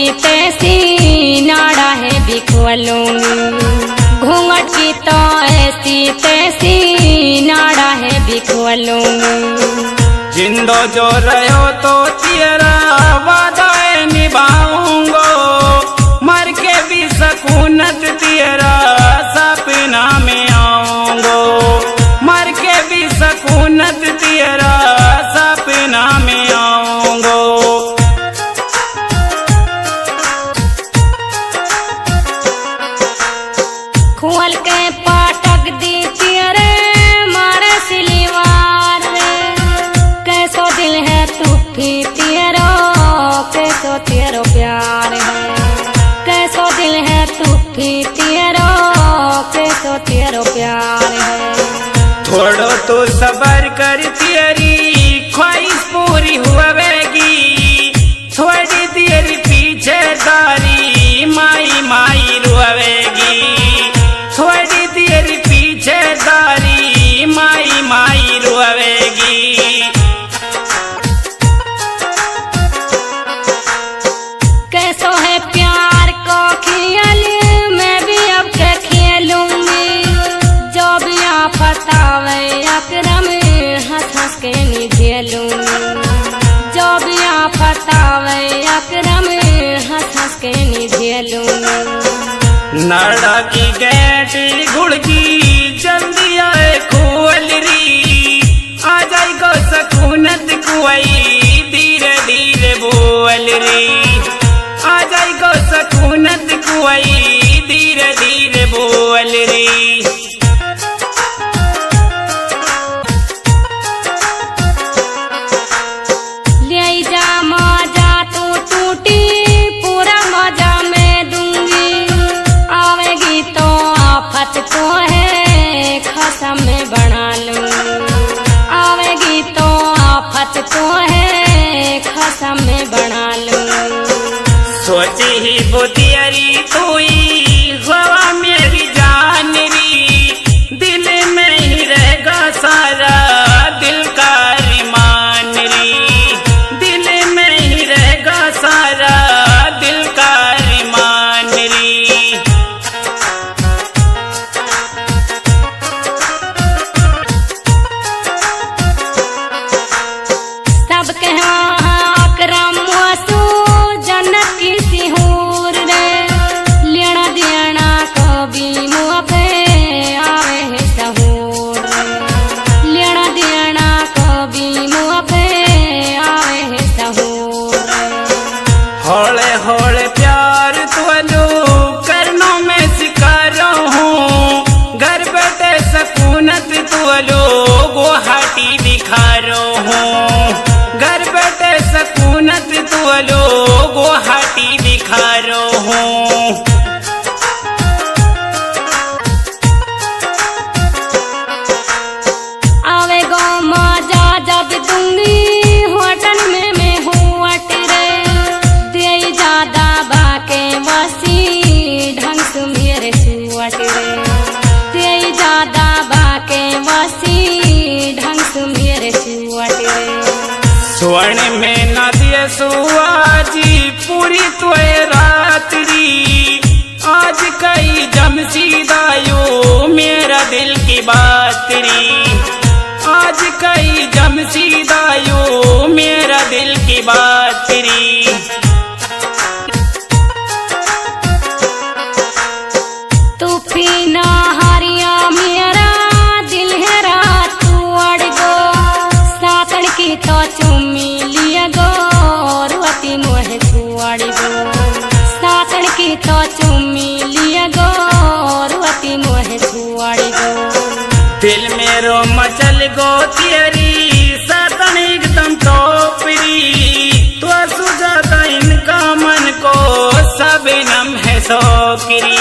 तैसी नाड़ा है बिखवलूंगी। घूंघट की तो ऐसी तैसी नाड़ा है बिखवलूंगी। जिंदो जो रहो तो तेरा वादा निभाऊंगो, मर के भी सकूनत तेरा सपना में आऊंगो, मर के भी सकूनत तेरा सपना में आऊंगो। खुल के पाटक दी तेरे मारे सिलीवार रे, कैसो दिल है तूफी तेरो, कैसो तेरो प्यार है, कैसो दिल है तूफी तेरो, कैसो तेरो प्यार है। थोड़ो तो सबर कर तेरी ख्वाहिश पूरी हुएगी, थोड़ी देर पीछे दारी माई माई रुएगी, थोड़ी देर पीछे दारी माई माई रुएगी। कैसो है प्यार को खेल मैं भी अब के खेलूंगी, जो भी आफत आवे अकरम हंस हंस के नहीं झेलूंगी, जो भी आफत आवे अकरम हंस हंस के नहीं झेलूंगी। नाड़ा की गेट घुड़की जल्दी आए खोल री, आ जाएगा सकूनत कुआई धीरे धीरे बोल री, आ जाएगा सकूनत कुआई धीरे धीरे बोल री। ले जा मजा तू टूटी पूरा मजा मैं दूंगी, आवेगी तो आफत तो है खसम में बना लूंगी, आवेगी तो आफत तो है खसम में बना लूंगी। सोची ही बुतियरी तोई हवा मेरी जान री, दिल में ही रहेगा सारा दिल का अरमान री, दिल में ही रहेगा सारा दिल का अरमान री। सब कहा अकरम वसू जन्नत की सिहूर रे, लेना देना कभी मुँह पे आवे है सहूर रे, लेना देना कभी मुँह पे आवे है सहूर रे। हौले हौले प्यार तुलो करनों में सिकारो हूँ, घर बैठे सकूनत तुलो गुवाहाटी दिखा रो हूँ, घर बैठे सकूनत तुलो गुवाहाटी दिखा रो हूँ। आवे गो मजा जब दूंगी होटल में मैं हूँ अट रे, दे ज्यादा बाके वसी ढंग से मेरे सुअट रे, दे ज्यादा बाके वसी ढंग से मेरे सुअट रे। स्वर्ण में न दिए सुआजी पूरी तोए रात्रि, आज कई जमशीदायो मेरा दिल की बात री, आज कई जमशीदायो मेरा दिल की बात री। तू पीना हरिया मेरा दिल है रात तू अड़ गो, सातड़ की तो चुम्मी लिया गो रोती मोहे छुअड़ गो, सातड़ की तो चुम्मी लिया गो रोती मोहे छुअड़ गो। दिल मेरो मचल गो तेरी सातन एकदम टोपरी, तो सुझाता इनका मन को सब नम है सौकरी,